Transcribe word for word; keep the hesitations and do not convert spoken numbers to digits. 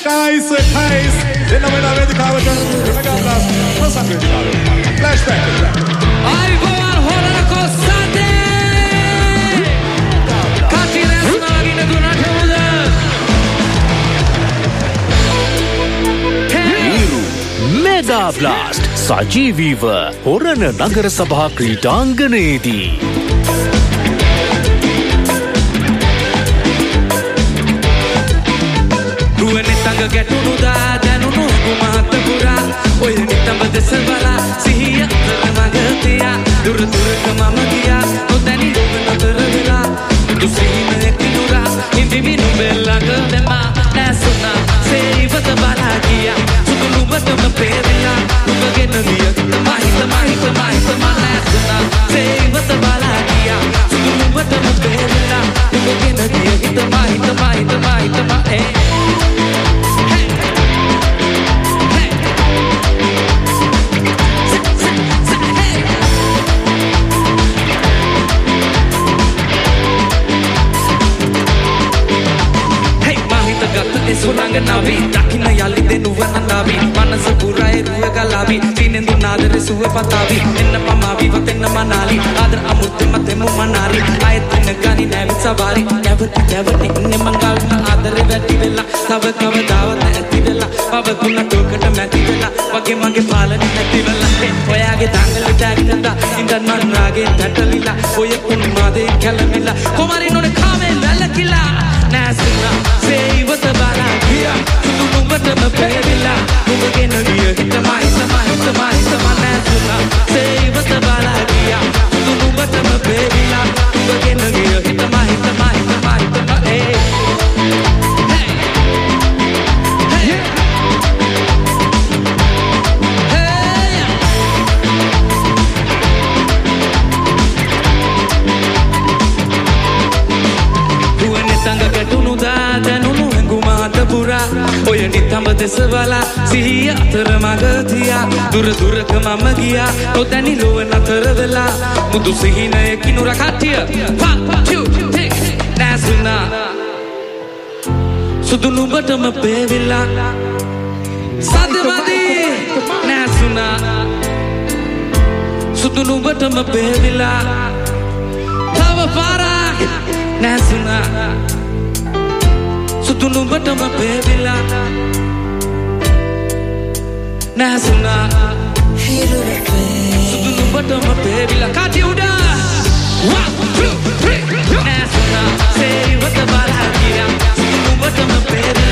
Kais, Kais. Then I'm going to cover the Mega Blast. What's up with you? Flashback. I go on horror costate. Katina Sunagina do not hold Mega Blast සජීවීව හොරණ නගර සභා ක්‍රීඩාංගණයේදී රුවනේ තඟ ගැටුණු දා දැනුණු කුමාත පුරා ඔය නිතඹ දෙස බලා සිහිය අතර මඟ තියා දුර දුරක මම ගියා නොදැනි ලොව නතර වෙලා දුසීමේ කිනුරා ඉඳිමි නුඹේ ළඟ දෙමා නැසුණා සේවත බලා ගියා සුදු නුඹටම පෙරලා නුඹගෙන ගිය මහිත මහිත මහිත මනසුණා සේවත බලා ගියා සුදු නුඹටම පෙරලා නුඹගෙන ගිය හිත මහිත මහිත මහිත මේ සුළඟ නවි දකින්න යලි දෙනුවන නවි මනස පුරයි රුව ගලාවි සිනෙන්දු නාදර සුව පතාවි එන්න පමාවි වතෙන්න මනාලි ආදර අමුත්ත මතෙමු මනාලි ආයත් වෙන ගනි නැවි සවාරි නැවති නැවති ඉන්නේ මංගල් ආදර වැඩි වෙලා තව කවදාවත් ඇති වෙලා පව තුන තෝකට මැටි වෙලා වගේ මගේ පාලනි නැති වෙලා ඔයාගේ දඟල ටැක්කත ඉඳන් මන් රාගේ පැටලිලා ඔය කුණු මාදේ කැළමිලා කොමාරි නොනේ කාමේ වැලකිලා නැසුණා සේවත බලා ගියා සුදු නුඹටම පෙරලා නුඹගෙන ගිය හිත මහිත මහිත මහිත නැසුණා සේවත බලා ගියා සුදු නුඹටම පෙරලා නුඹගෙන ගිය හිත මහිත මහිත මහිත ඒ ඔය නිතඹ දෙස බලා සිහිය අතර මඟ තියා දුර දුරක මම ගියා නොදැනි ලොව නතර වෙලා මුදු සිහිනය කිනුර කට්ටිය නැසුණා සුදු නුඹටම පෙවිලා සදමදි නැසුණා සුදු නුඹටම පෙවිලා තව පාරක් නැසුණා සුදු නුඹටම පෙවිලා නැසුණා සුදු නුඹටම පෙවිලා කාටි උඩ one two three නැසුණා සේවත බලා ගියා සුදු නුඹටම පෙවිලා